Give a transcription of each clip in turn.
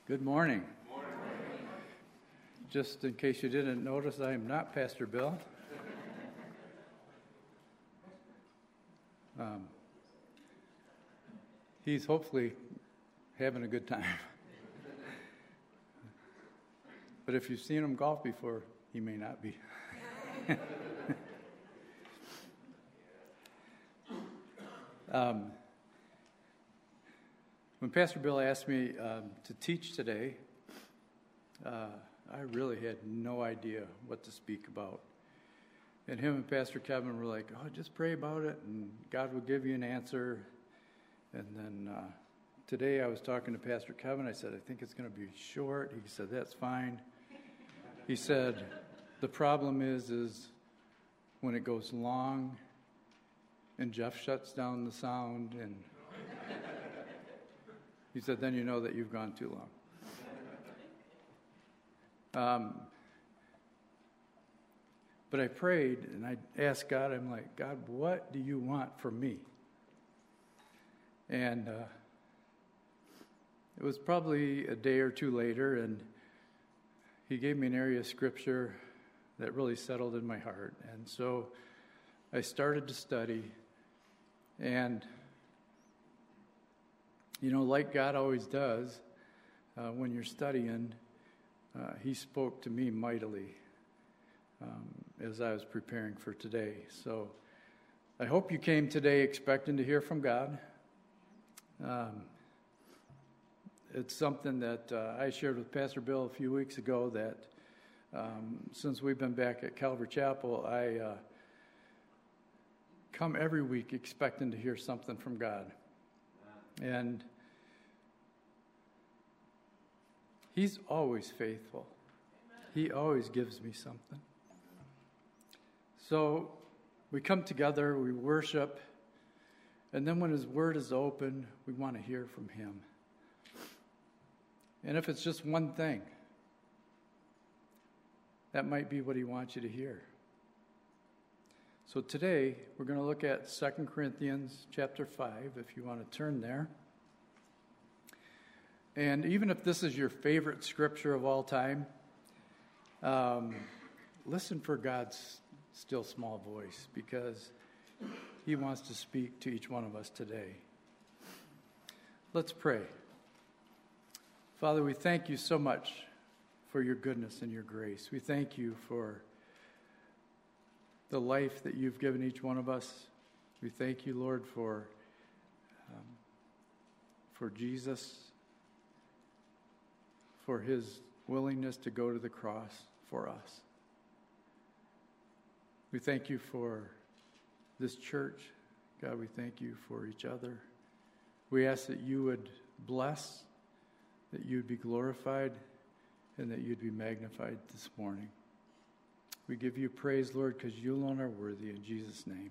Good morning. Just in case you didn't notice, I am not Pastor Bill. He's hopefully having a good time. But if you've seen him golf before, he may not be. When Pastor Bill asked me to teach today, I really had no idea what to speak about. And him and Pastor Kevin were like, oh, just pray about it, and God will give you an answer. And then today I was talking to Pastor Kevin. I said, I think it's going to be short. He said, that's fine. He said, the problem is when it goes long and Jeff shuts down the sound, and he said, then you know that you've gone too long. But I prayed, and I asked God, I'm like, God, what do you want from me? And it was probably a day or two later, and he gave me an area of scripture that really settled in my heart. And so I started to study, and like God always does, when you're studying, he spoke to me mightily as I was preparing for today. So I hope you came today expecting to hear from God. It's something that I shared with Pastor Bill a few weeks ago, that since we've been back at Calvary Chapel, I come every week expecting to hear something from God. And He's always faithful. He always gives me something. So we come together, we worship, and then when His Word is open, we want to hear from Him. And if it's just one thing, that might be what He wants you to hear. So today, we're going to look at 2 Corinthians chapter 5, if you want to turn there. And even if this is your favorite scripture of all time, listen for God's still small voice, because He wants to speak to each one of us today. Let's pray. Father, we thank you so much for your goodness and your grace. We thank you for the life that you've given each one of us. We thank you, Lord, for Jesus, for His willingness to go to the cross for us. We thank you for this church. God, we thank you for each other. We ask that you would bless, that you'd be glorified, and that you'd be magnified this morning. We give you praise, Lord, because you alone are worthy, in Jesus' name.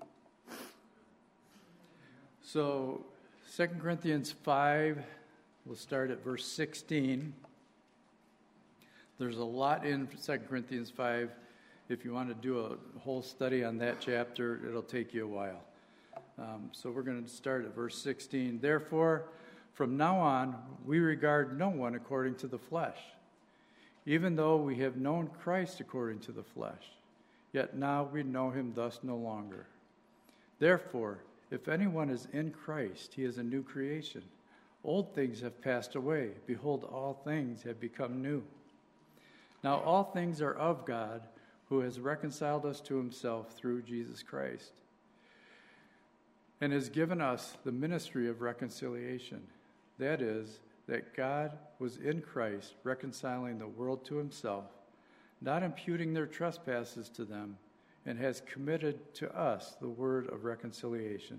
So, 2 Corinthians 5, we'll start at verse 16. There's a lot in 2 Corinthians 5. If you want to do a whole study on that chapter, it'll take you a while. So we're going to start at verse 16. Therefore, from now on, we regard no one according to the flesh, even though we have known Christ according to the flesh. Yet now we know him thus no longer. Therefore, if anyone is in Christ, he is a new creation. Old things have passed away. Behold, all things have become new. Now all things are of God, who has reconciled us to himself through Jesus Christ, and has given us the ministry of reconciliation. That is, that God was in Christ, reconciling the world to himself, not imputing their trespasses to them, and has committed to us the word of reconciliation.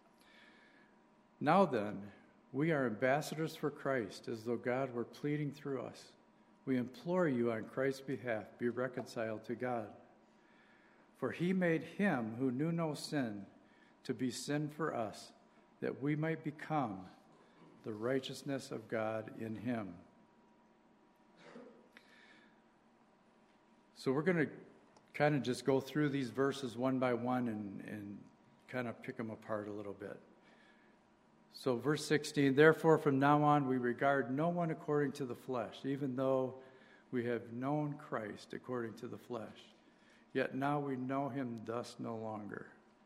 Now then, we are ambassadors for Christ, as though God were pleading through us. We implore you on Christ's behalf, be reconciled to God. For he made him who knew no sin to be sin for us, that we might become the righteousness of God in him. So we're going to kind of just go through these verses one by one and kind of pick them apart a little bit. So verse 16, therefore from now on we regard no one according to the flesh, even though we have known Christ according to the flesh. Yet now we know him thus no longer.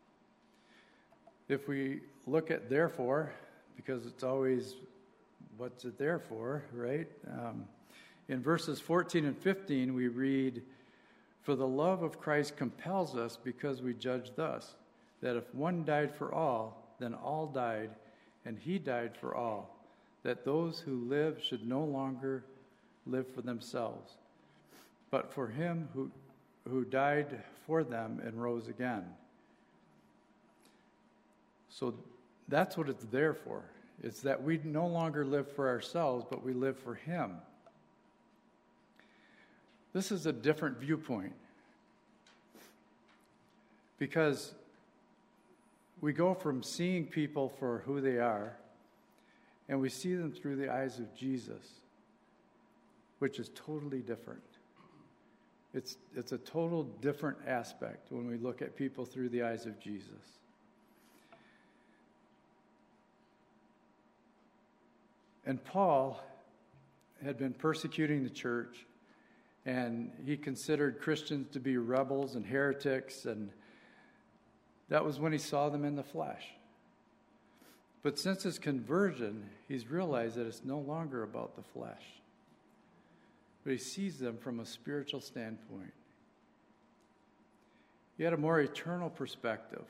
If we look at therefore, because it's always what's it there for, right? In verses 14 and 15 we read, for the love of Christ compels us because we judge thus, that if one died for all, then all died, and he died for all, that those who live should no longer live for themselves, but for him who died for them and rose again. So that's what it's there for. It's that we no longer live for ourselves, but we live for him. This is a different viewpoint, because we go from seeing people for who they are, and we see them through the eyes of Jesus, which is totally different. It's a total different aspect when we look at people through the eyes of Jesus. And Paul had been persecuting the church, and he considered Christians to be rebels and heretics, and that was when he saw them in the flesh. But since his conversion, he's realized that it's no longer about the flesh, but he sees them from a spiritual standpoint. He had a more eternal perspective.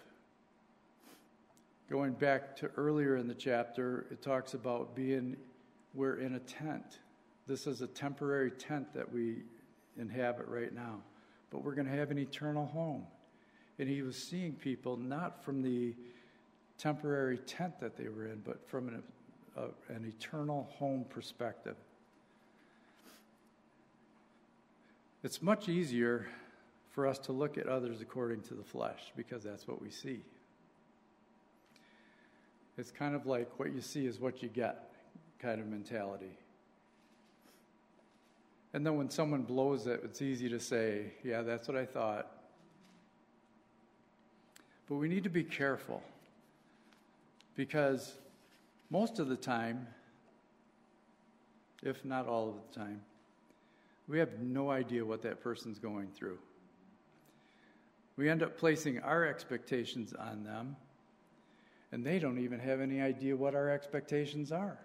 Going back to earlier in the chapter, it talks about we're in a tent. This is a temporary tent that we inhabit right now, but we're going to have an eternal home. And he was seeing people not from the temporary tent that they were in, but from an eternal home perspective. It's much easier for us to look at others according to the flesh, because that's what we see. It's kind of like what you see is what you get kind of mentality. And then when someone blows it, it's easy to say, yeah, that's what I thought. But we need to be careful, because most of the time, if not all of the time, we have no idea what that person's going through. We end up placing our expectations on them, and they don't even have any idea what our expectations are.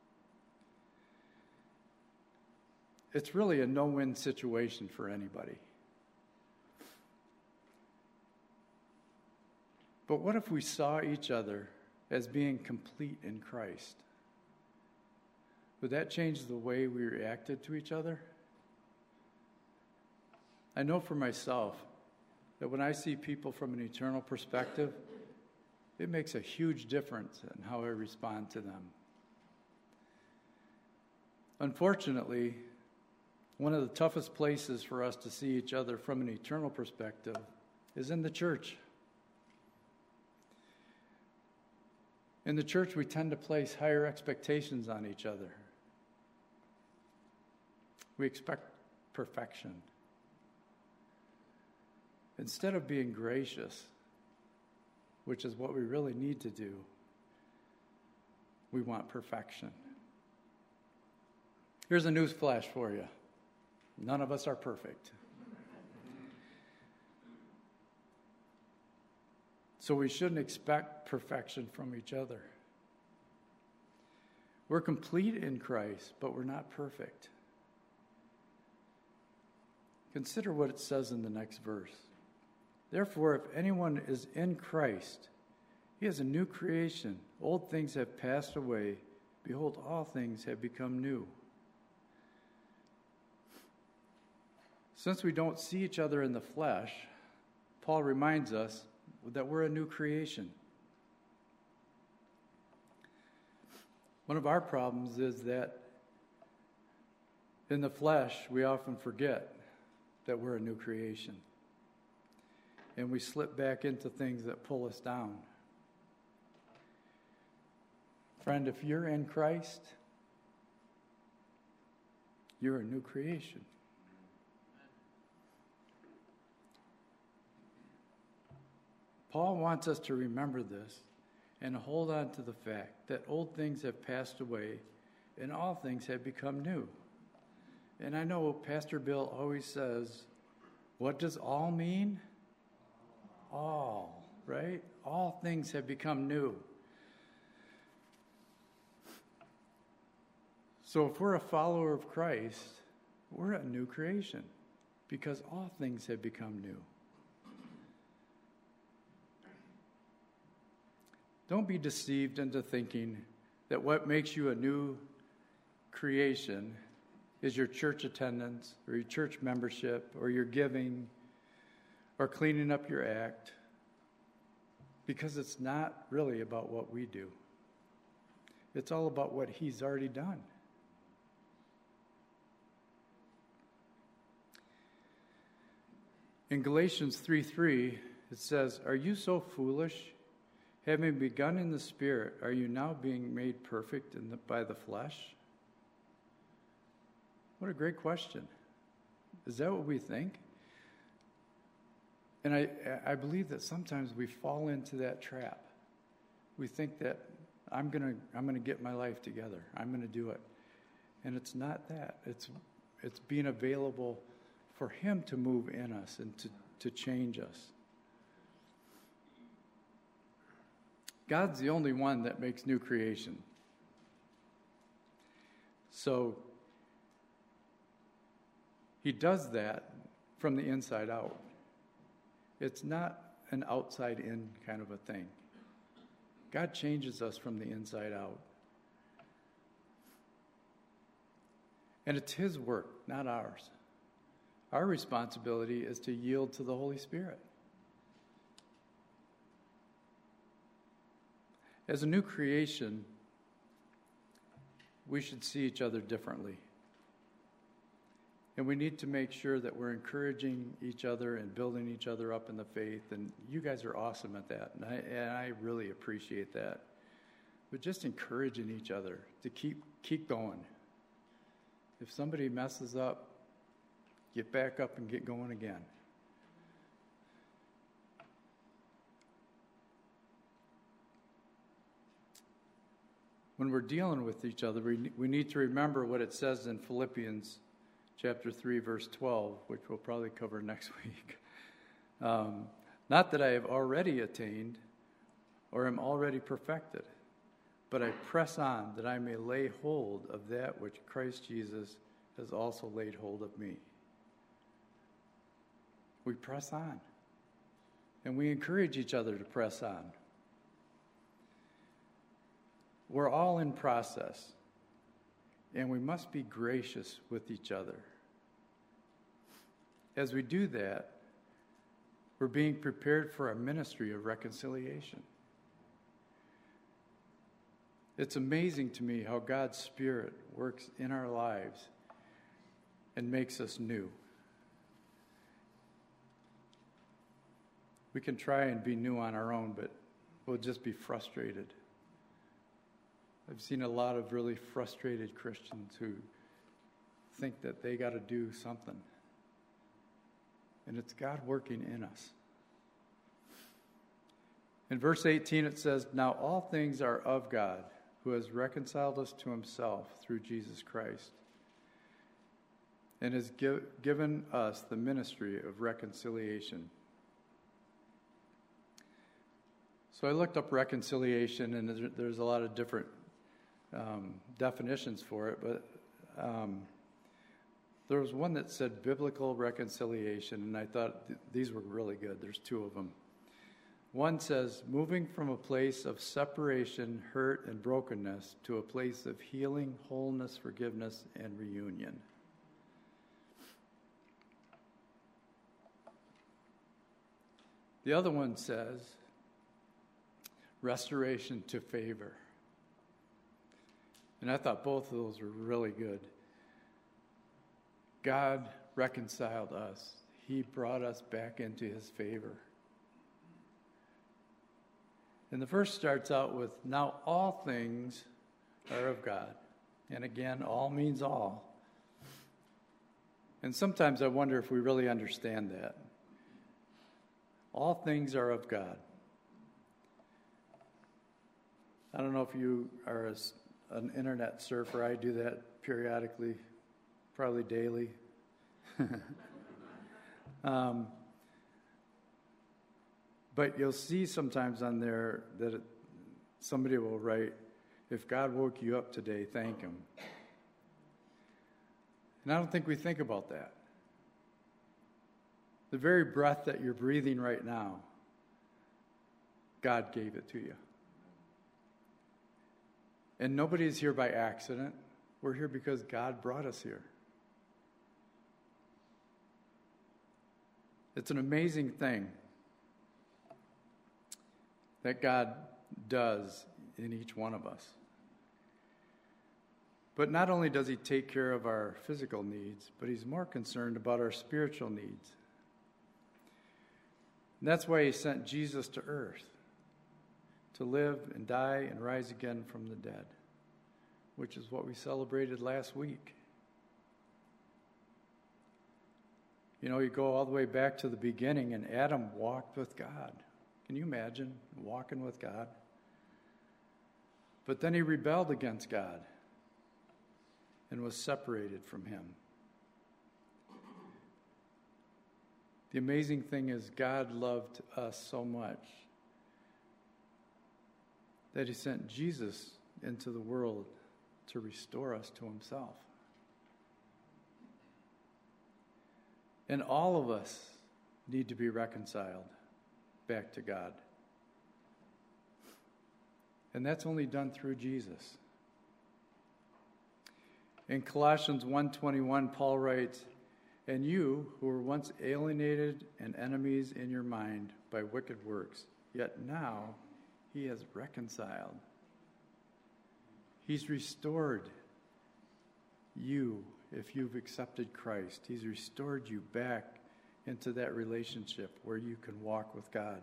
It's really a no-win situation for anybody. But what if we saw each other as being complete in Christ? Would that change the way we reacted to each other? I know for myself that when I see people from an eternal perspective, it makes a huge difference in how I respond to them. Unfortunately, one of the toughest places for us to see each other from an eternal perspective is in the church. In the church, we tend to place higher expectations on each other. We expect perfection. Instead of being gracious, which is what we really need to do, we want perfection. Here's a news flash for you. None of us are perfect. So we shouldn't expect perfection from each other. We're complete in Christ, but we're not perfect. Consider what it says in the next verse. Therefore, if anyone is in Christ, he is a new creation. Old things have passed away. Behold, all things have become new. Since we don't see each other in the flesh, Paul reminds us that we're a new creation. One of our problems is that in the flesh, we often forget that we're a new creation. And we slip back into things that pull us down. Friend, if you're in Christ, you're a new creation. Paul wants us to remember this, and hold on to the fact that old things have passed away and all things have become new. And I know Pastor Bill always says, what does all mean? All, right? All things have become new. So if we're a follower of Christ, we're a new creation because all things have become new. Don't be deceived into thinking that what makes you a new creation is your church attendance or your church membership or your giving or cleaning up your act, because it's not really about what we do. It's all about what He's already done. In Galatians 3:3, it says, "Are you so foolish? Having begun in the Spirit, are you now being made perfect by the flesh?" What a great question. Is that what we think? And I believe that sometimes we fall into that trap. We think that I'm gonna get my life together. I'm gonna do it. And it's not that. It's being available for Him to move in us and to change us. God's the only one that makes new creation. So He does that from the inside out. It's not an outside-in kind of a thing. God changes us from the inside out. And it's His work, not ours. Our responsibility is to yield to the Holy Spirit. As a new creation, we should see each other differently. And we need to make sure that we're encouraging each other and building each other up in the faith. And you guys are awesome at that. And I really appreciate that. But just encouraging each other to keep going. If somebody messes up, get back up and get going again. When we're dealing with each other, we need to remember what it says in Philippians chapter 3, verse 12, which we'll probably cover next week. Not that I have already attained or am already perfected, but I press on that I may lay hold of that which Christ Jesus has also laid hold of me. We press on, and we encourage each other to press on. We're all in process, and we must be gracious with each other. As we do that, we're being prepared for a ministry of reconciliation. It's amazing to me how God's Spirit works in our lives and makes us new. We can try and be new on our own, but we'll just be frustrated. I've seen a lot of really frustrated Christians who think that they got to do something. And it's God working in us. In verse 18 it says, "Now all things are of God, who has reconciled us to Himself through Jesus Christ, and has given us the ministry of reconciliation." So I looked up reconciliation, and there's a lot of different definitions for it, but there was one that said biblical reconciliation, and I thought these were really good. There's two of them. One says, moving from a place of separation, hurt, and brokenness to a place of healing, wholeness, forgiveness, and reunion. The other one says, restoration to favor. And I thought both of those were really good. God reconciled us. He brought us back into His favor. And the verse starts out with, "Now all things are of God." And again, all means all. And sometimes I wonder if we really understand that. All things are of God. I don't know if you are an internet surfer. I do that periodically, probably daily. But you'll see sometimes on there that somebody will write, if God woke you up today, thank him. And I don't think we think about that. The very breath that you're breathing right now, God gave it to you. And nobody's here by accident. We're here because God brought us here. It's an amazing thing that God does in each one of us. But not only does he take care of our physical needs, but he's more concerned about our spiritual needs. And that's why he sent Jesus to earth, to live and die and rise again from the dead, which is what we celebrated last week. You know, you go all the way back to the beginning, and Adam walked with God. Can you imagine walking with God? But then he rebelled against God and was separated from him. The amazing thing is God loved us so much that he sent Jesus into the world to restore us to himself. And all of us need to be reconciled back to God. And that's only done through Jesus. In Colossians 1:21, Paul writes, "And you who were once alienated and enemies in your mind by wicked works, yet now he has reconciled." He's restored you if you've accepted Christ. He's restored you back into that relationship where you can walk with God.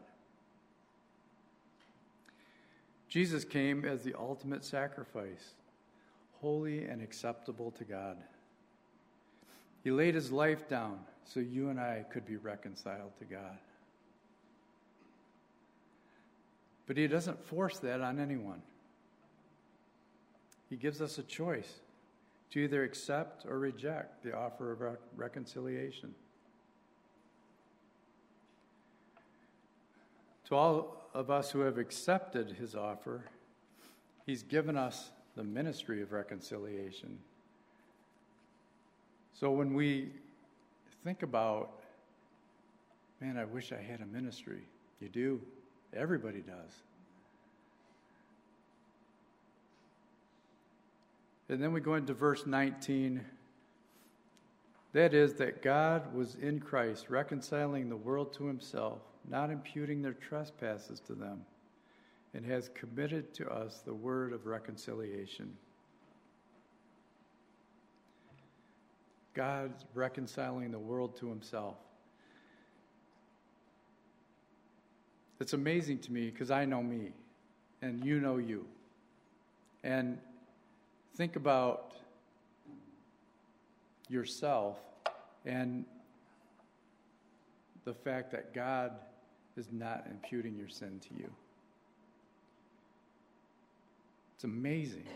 Jesus came as the ultimate sacrifice, holy and acceptable to God. He laid his life down so you and I could be reconciled to God. But he doesn't force that on anyone. He gives us a choice to either accept or reject the offer of reconciliation. To all of us who have accepted his offer, he's given us the ministry of reconciliation. So when we think about, man, I wish I had a ministry. You do. Everybody does. And then we go into verse 19. That is, that God was in Christ, reconciling the world to himself, not imputing their trespasses to them, and has committed to us the word of reconciliation. God's reconciling the world to himself. It's amazing to me because I know me, and you know you. And think about yourself and the fact that God is not imputing your sin to you. It's amazing.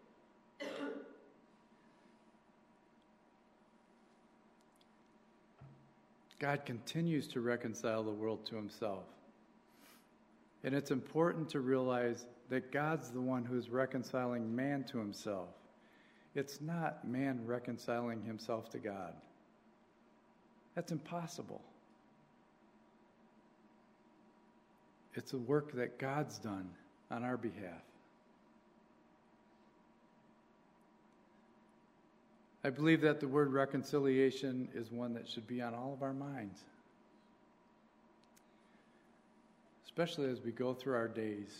God continues to reconcile the world to himself. And it's important to realize that God's the one who's reconciling man to himself. It's not man reconciling himself to God. That's impossible. It's a work that God's done on our behalf. I believe that the word reconciliation is one that should be on all of our minds, especially as we go through our days.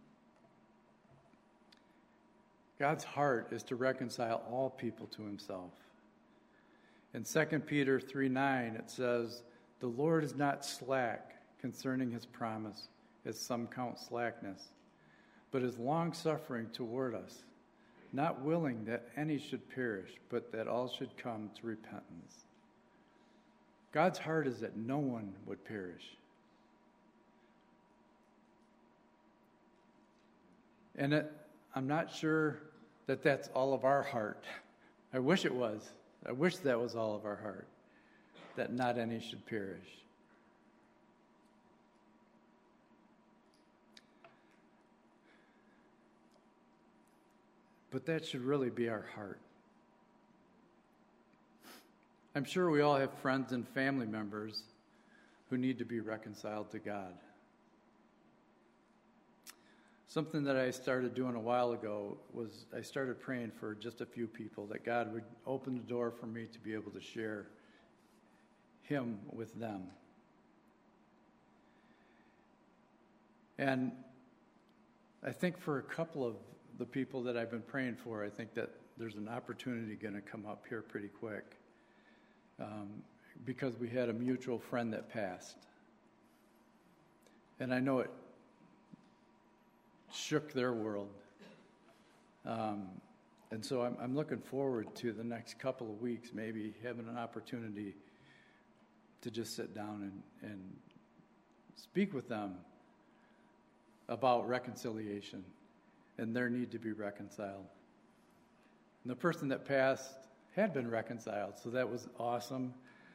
God's heart is to reconcile all people to himself. In 2 Peter 3:9, it says, "The Lord is not slack concerning his promise, as some count slackness, but is long-suffering toward us, not willing that any should perish, but that all should come to repentance." God's heart is that no one would perish. And I'm not sure that that's all of our heart. I wish it was. I wish that was all of our heart, that not any should perish. But that should really be our heart. I'm sure we all have friends and family members who need to be reconciled to God. Something that I started doing a while ago was I started praying for just a few people, that God would open the door for me to be able to share Him with them. And I think for a couple of the people that I've been praying for, I think that there's an opportunity going to come up here pretty quick, because we had a mutual friend that passed. And I know it shook their world. And so I'm looking forward to the next couple of weeks, maybe having an opportunity to just sit down and speak with them about reconciliation and their need to be reconciled. And the person that passed had been reconciled, so that was awesome.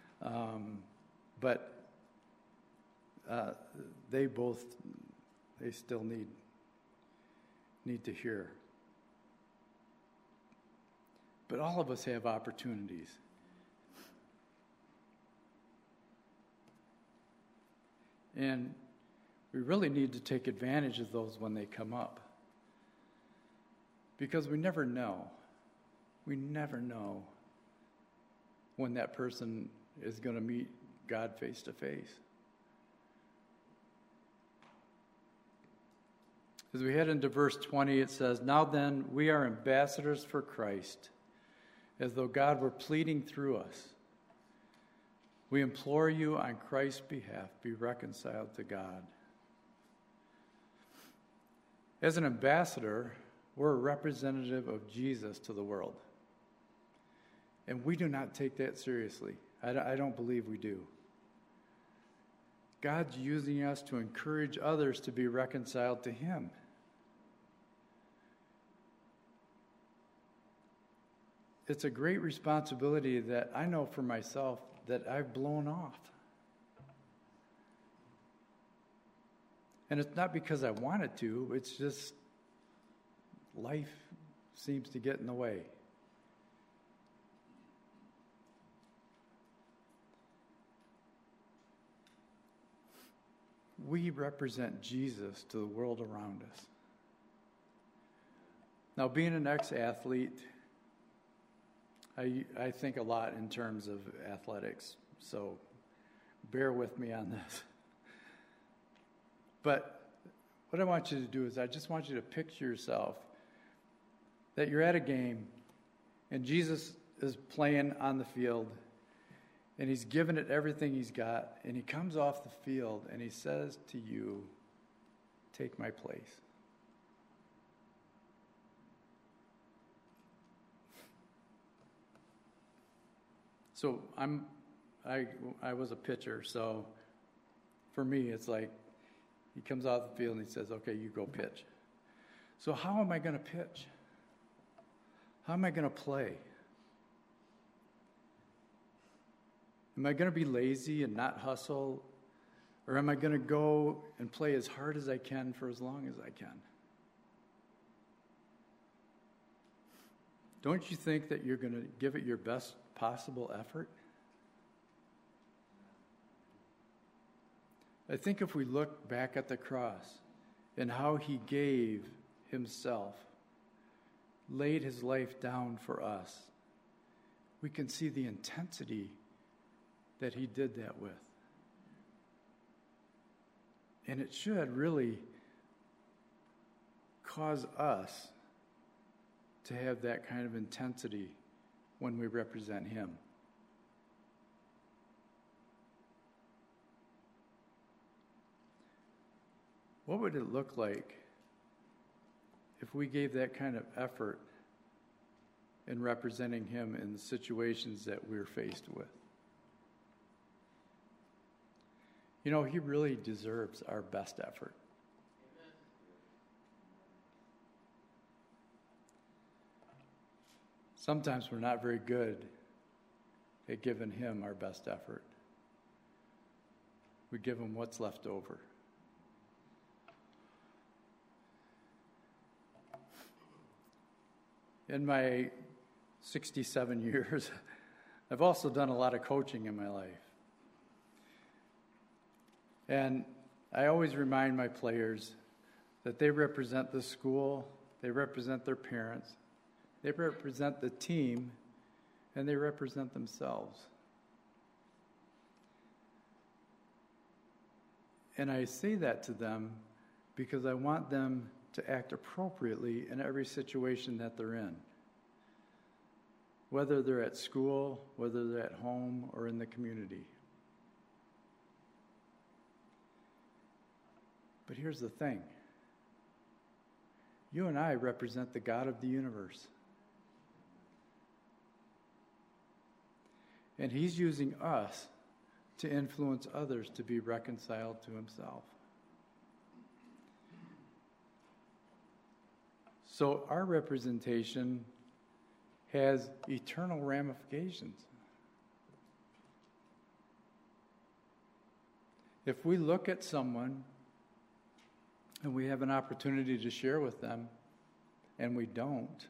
But they still need to hear. But all of us have opportunities. And we really need to take advantage of those when they come up. Because we never know. We never know when that person is going to meet God face to face. As we head into verse 20, it says, "Now then, we are ambassadors for Christ, as though God were pleading through us. We implore you on Christ's behalf, be reconciled to God." As an ambassador, we're a representative of Jesus to the world. And we do not take that seriously. I don't believe we do. God's using us to encourage others to be reconciled to Him. It's a great responsibility that I know for myself that I've blown off. And it's not because I wanted to, it's just life seems to get in the way. We represent Jesus to the world around us. Now, being an ex-athlete, I think a lot in terms of athletics, so bear with me on this. But what I want you to do is I just want you to picture yourself that you're at a game and Jesus is playing on the field and He's given it everything He's got, and He comes off the field and He says to you, "Take my place." So I was a pitcher, so for me it's like He comes off the field and He says, "Okay, you go pitch." So how am I going to pitch? How am I going to play? Am I going to be lazy and not hustle? Or am I going to go and play as hard as I can for as long as I can? Don't you think that you're going to give it your best possible effort? I think if we look back at the cross and how He gave Himself, laid His life down for us, we can see the intensity that He did that with. And it should really cause us to have that kind of intensity when we represent Him. What would it look like if we gave that kind of effort in representing Him in the situations that we're faced with? You know, He really deserves our best effort. sometimes we're not very good at giving him our best effort. We give him what's left over. In my 67 years, I've also done a lot of coaching in my life. And I always remind my players that they represent the school, they represent their parents, they represent the team, and they represent themselves. And I say that to them because I want them to act appropriately in every situation that they're in. Whether they're at school, whether they're at home, or in the community. But here's the thing. You and I represent the God of the universe. And he's using us to influence others to be reconciled to himself. So our representation has eternal ramifications. If we look at someone and we have an opportunity to share with them, and we don't,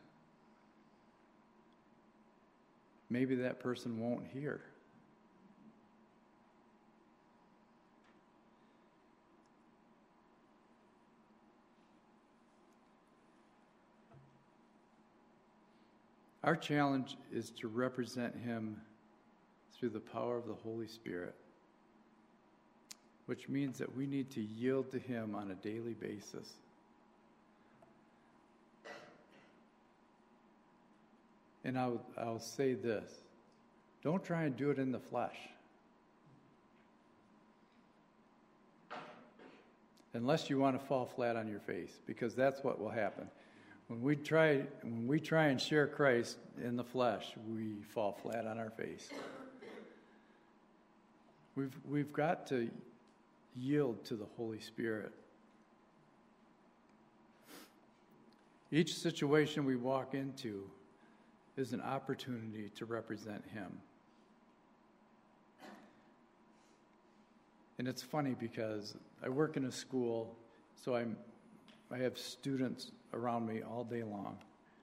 maybe that person won't hear. Our challenge is to represent him through the power of the Holy Spirit, which means that we need to yield to him on a daily basis. And I'll say this. Don't try and do it in the flesh. Unless you want to fall flat on your face, because that's what will happen. When we try and share Christ in the flesh, we fall flat on our face. We've got to yield to the Holy Spirit. Each situation we walk into is an opportunity to represent him. And it's funny because I work in a school, so I have students around me all day long.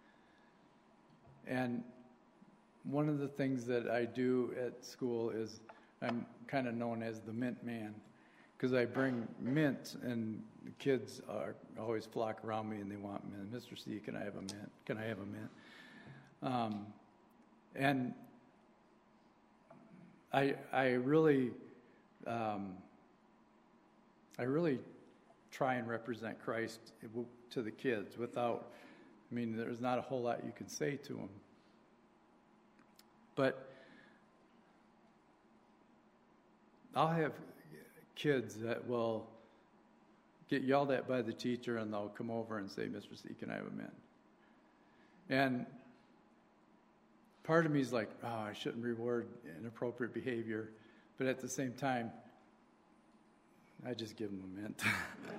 And one of the things that I do at school is I'm kind of known as the mint man, because I bring mint, and the kids always flock around me and they want mint. Mr. C, can I have a mint? Can I have a mint? And I really try and represent Christ to the kids without, there's not a whole lot you can say to them. But I'll have kids that will get yelled at by the teacher and they'll come over and say, Mr. C, can I have a mint? And part of me is like, I shouldn't reward inappropriate behavior. But at the same time, I just give them a mint.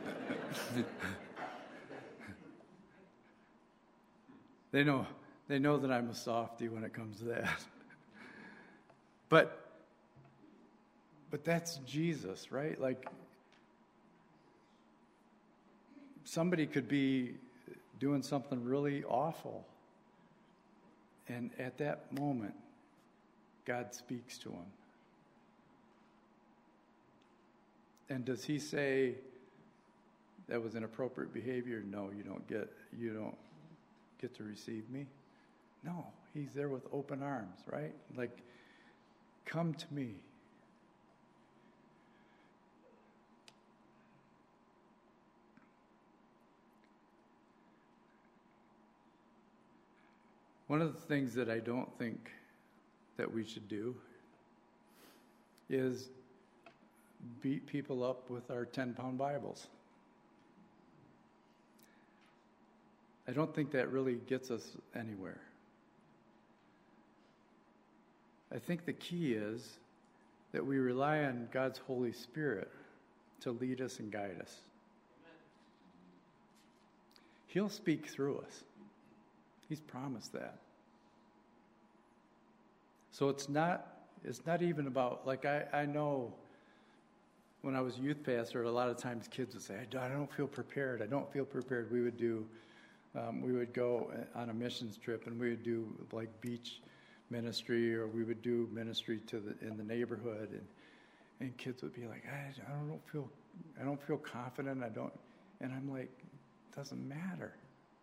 They know that I'm a softie when it comes to that. But that's Jesus, right? Like, somebody could be doing something really awful, and at that moment, God speaks to him. And does he say that was inappropriate behavior? No, you don't get to receive me. No, he's there with open arms, right? Like, come to me. One of the things that I don't think that we should do is beat people up with our 10-pound Bibles. I don't think that really gets us anywhere. I think the key is that we rely on God's Holy Spirit to lead us and guide us. Amen. He'll speak through us. He's promised that. So it's not even about, like, I know when I was youth pastor, a lot of times kids would say, I don't feel prepared. I don't feel prepared. We would go on a missions trip, and we would do like beach ministry, or we would do ministry in the neighborhood, and kids would be like, I don't feel confident. And I'm like, it doesn't matter.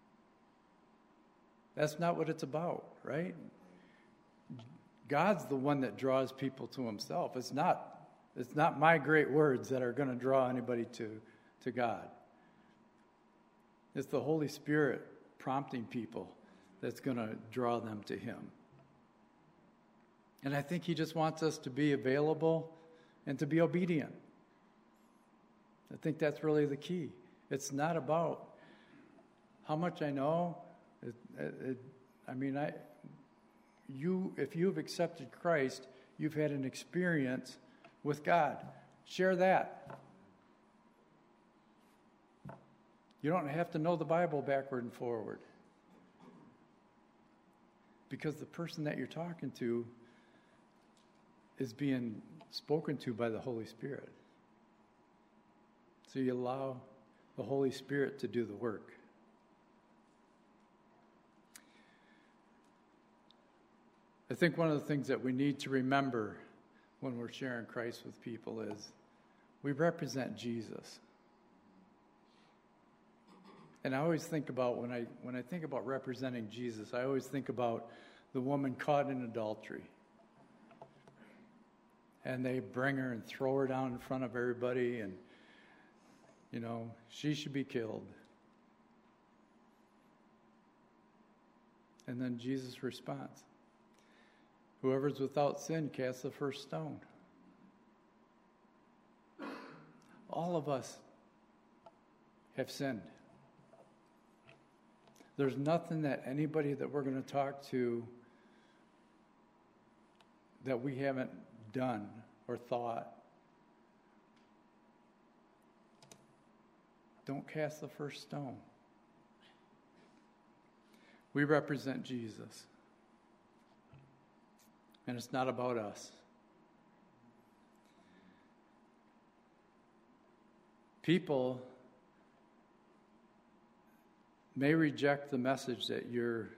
That's not what it's about, right? God's the one that draws people to himself. It's not my great words that are going to draw anybody to God. It's the Holy Spirit prompting people that's going to draw them to him. And I think he just wants us to be available and to be obedient. I think that's really the key. It's not about how much I know. If you've accepted Christ, you've had an experience with God. Share that. You don't have to know the Bible backward and forward. Because the person that you're talking to is being spoken to by the Holy Spirit. So you allow the Holy Spirit to do the work. I think one of the things that we need to remember when we're sharing Christ with people is we represent Jesus. And I always think about, when I think about representing Jesus, I always think about the woman caught in adultery. And they bring her and throw her down in front of everybody, and, she should be killed. And then Jesus responds, whoever's without sin, cast the first stone. All of us have sinned. There's nothing that anybody that we're going to talk to that we haven't done or thought. Don't cast the first stone. We represent Jesus. And it's not about us. People may reject the message that you're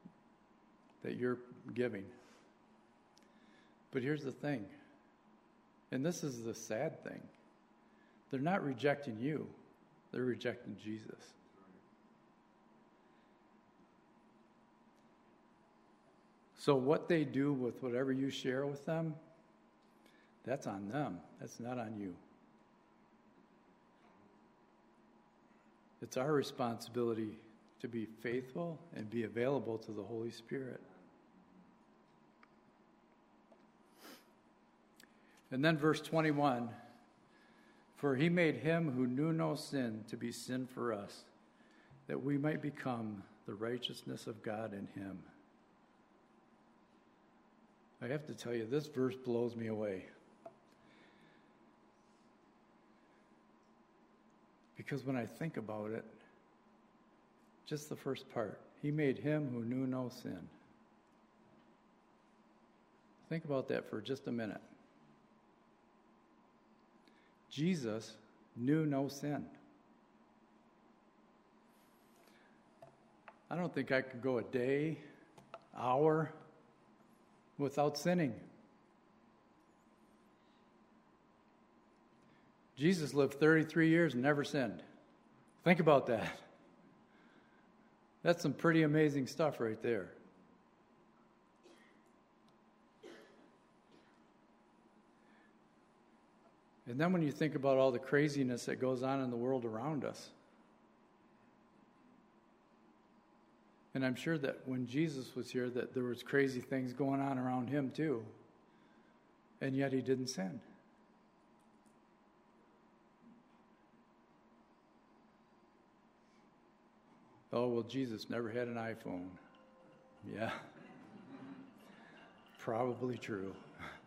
giving. But here's the thing, and this is the sad thing. They're not rejecting you. They're rejecting Jesus. So what they do with whatever you share with them, that's on them. That's not on you. It's our responsibility to be faithful and be available to the Holy Spirit. And then verse 21, for he made him who knew no sin to be sin for us, that we might become the righteousness of God in him. I have to tell you, this verse blows me away. Because when I think about it, just the first part, he made him who knew no sin. Think about that for just a minute. Jesus knew no sin. I don't think I could go a day, hour, without sinning. Jesus lived 33 years and never sinned. Think about that. That's some pretty amazing stuff right there. And then when you think about all the craziness that goes on in the world around us, and I'm sure that when Jesus was here, that there was crazy things going on around him too, and yet he didn't sin. Oh, well, Jesus never had an iPhone. Yeah, probably true.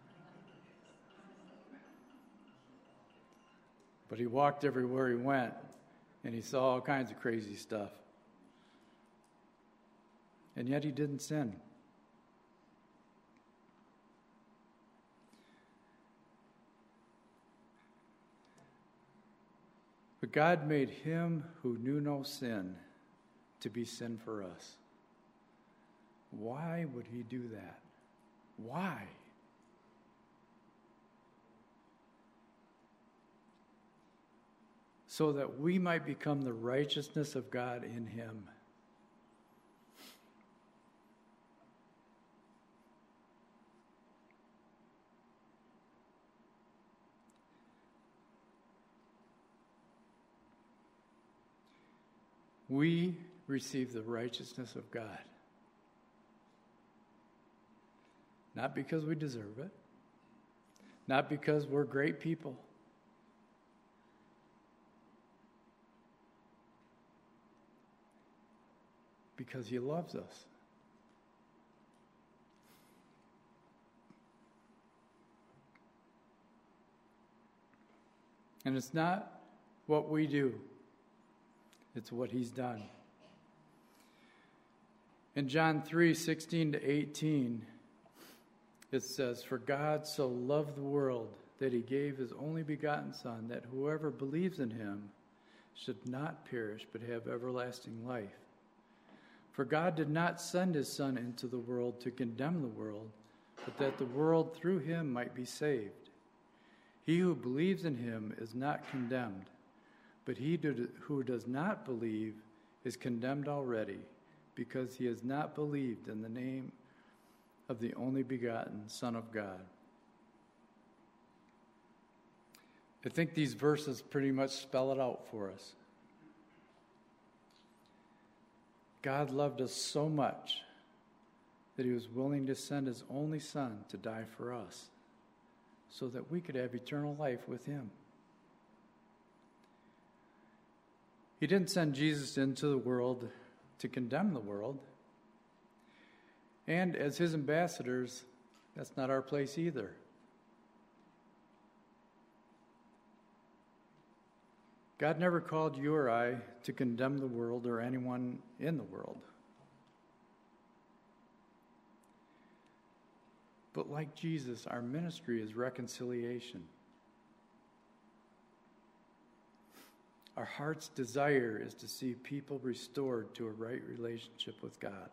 But he walked everywhere he went, and he saw all kinds of crazy stuff. And yet he didn't sin. But God made him who knew no sin to be sin for us. Why would he do that? Why? So that we might become the righteousness of God in him. We receive the righteousness of God. Not because we deserve it. Not because we're great people. Because he loves us. And it's not what we do. It's what he's done. In John 3:16-18, it says, "For God so loved the world that he gave his only begotten Son, that whoever believes in him should not perish but have everlasting life. For God did not send his Son into the world to condemn the world, but that the world through him might be saved. He who believes in him is not condemned, but he who does not believe is condemned already, because he has not believed in the name of the only begotten Son of God." I think these verses pretty much spell it out for us. God loved us so much that he was willing to send his only Son to die for us so that we could have eternal life with him. He didn't send Jesus into the world to condemn the world. And as his ambassadors, that's not our place either. God never called you or I to condemn the world or anyone in the world. But like Jesus, our ministry is reconciliation. Our heart's desire is to see people restored to a right relationship with God.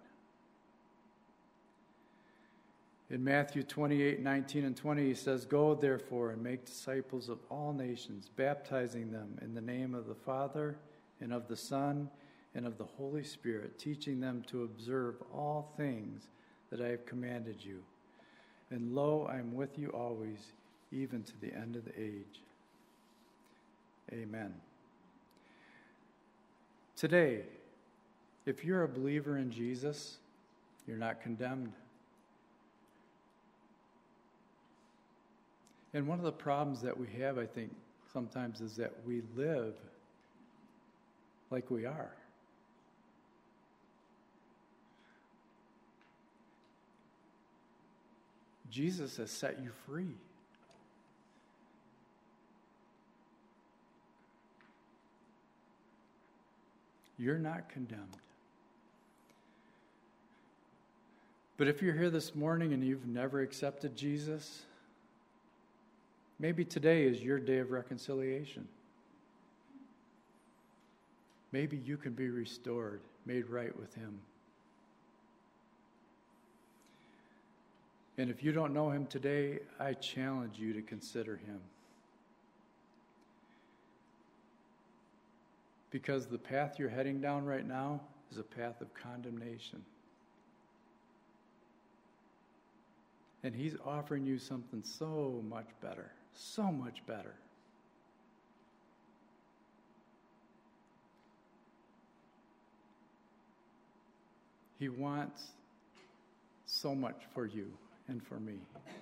In Matthew 28:19-20, he says, "Go therefore and make disciples of all nations, baptizing them in the name of the Father and of the Son and of the Holy Spirit, teaching them to observe all things that I have commanded you. And lo, I am with you always, even to the end of the age." Amen. Today, if you're a believer in Jesus, you're not condemned. And one of the problems that we have, I think, sometimes is that we live like we are. Jesus has set you free. You're not condemned. But if you're here this morning and you've never accepted Jesus, maybe today is your day of reconciliation. Maybe you can be restored, made right with him. And if you don't know him today, I challenge you to consider him. Because the path you're heading down right now is a path of condemnation. And he's offering you something so much better. So much better. He wants so much for you and for me.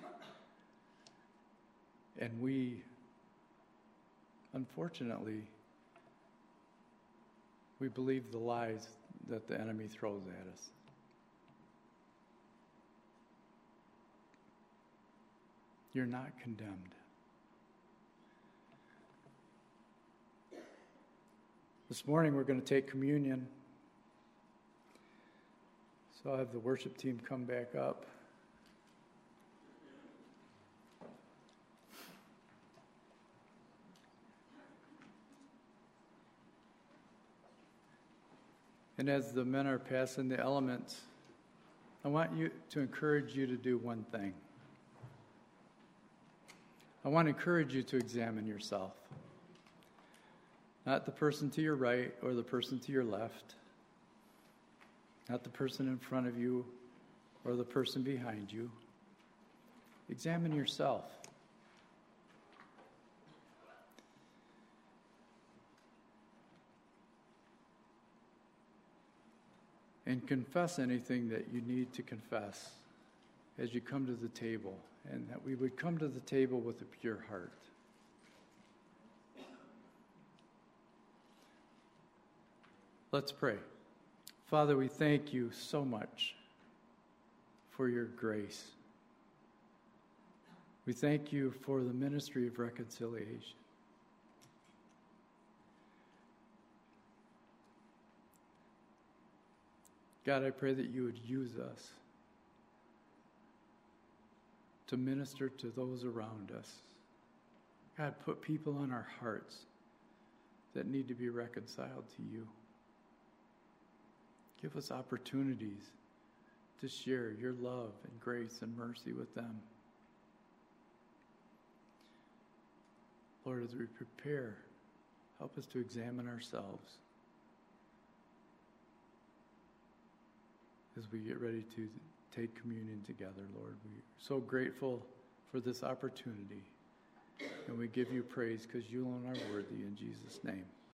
And we, unfortunately, we believe the lies that the enemy throws at us. You're not condemned. This morning we're going to take communion. So I'll have the worship team come back up. And as the men are passing the elements, I want you to encourage you to do one thing. I want to encourage you to examine yourself. Not the person to your right or the person to your left. Not the person in front of you or the person behind you. Examine yourself. And confess anything that you need to confess as you come to the table, and that we would come to the table with a pure heart. Let's pray. Father, we thank you so much for your grace. We thank you for the ministry of reconciliation. God, I pray that you would use us to minister to those around us. God, put people on our hearts that need to be reconciled to you. Give us opportunities to share your love and grace and mercy with them. Lord, as we prepare, help us to examine ourselves as we get ready to take communion together, Lord. We're so grateful for this opportunity, and we give you praise because you alone are worthy. In Jesus' name.